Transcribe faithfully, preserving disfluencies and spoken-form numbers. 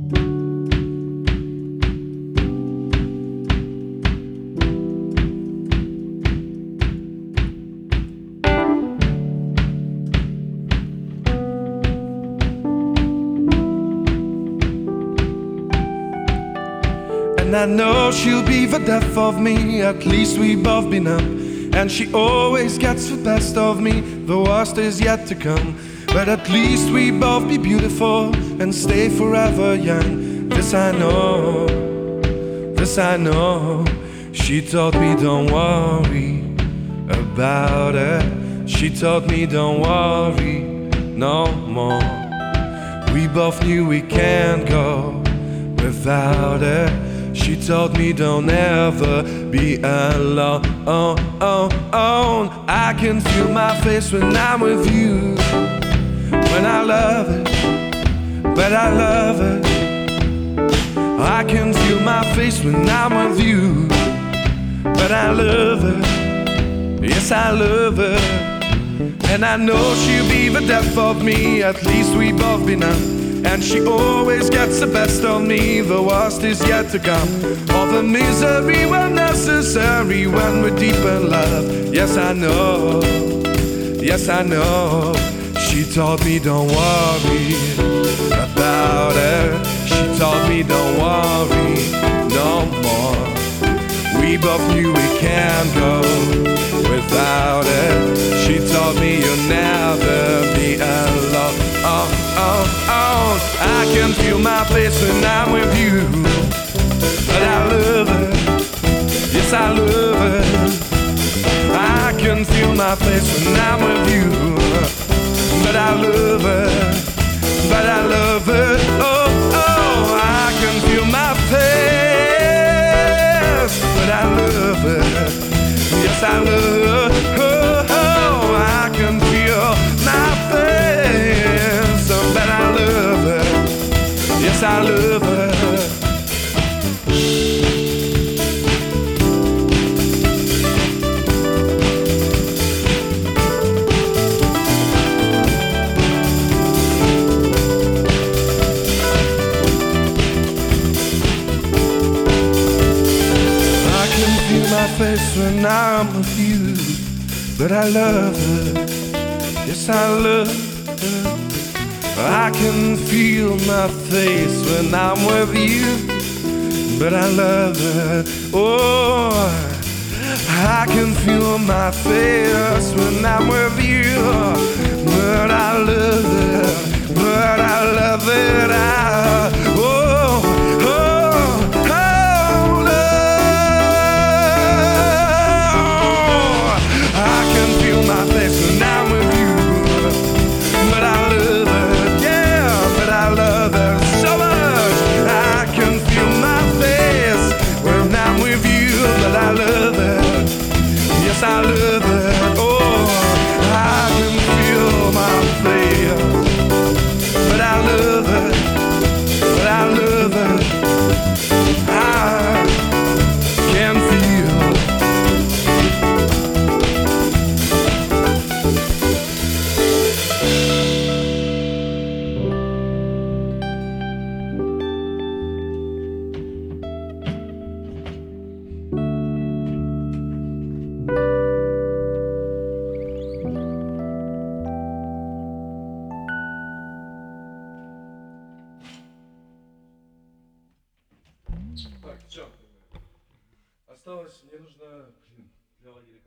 And I know she'll be the death of me. At least we both been up. And she always gets the best of me. The worst is yet to come. But at least we both be beautiful and stay forever young. This I know, this I know. She told me don't worry about it. She told me don't worry no more. We both knew we can't go without it. She told me don't ever be alone. Oh, oh, oh. I can feel my face when I'm with you. When I love it, but I love it. I can feel my face when I'm with you. But I love it, yes I love it. And I know she'll be the death of me. At least we both been up. And she always gets the best of me. The worst is yet to come. All the misery when necessary, when we're deep in love. Yes I know, yes I know. She told me don't worry about it. She told me don't worry no more. We both knew we can't go without it. She told me you'll never be alone. Oh, oh, oh. I can feel my face when I'm with you. But I love it, yes I love it. I can feel my face when I'm with you. But I love it, but I love it. Oh, oh. I can feel my face, but I love it, yes I love it. Oh, oh. I can feel my face, but I love it, yes I love it. My face when I'm with you, but I love it, yes I love it. I can feel my face when I'm with you, but I love it. Oh, I can feel my face when I'm with you, but I love it, but I love it. I, oh, oh. I love it, oh, I can feel my face, but I love it, but I love it, I can feel. Так, чё? Осталось, мне нужно, блин,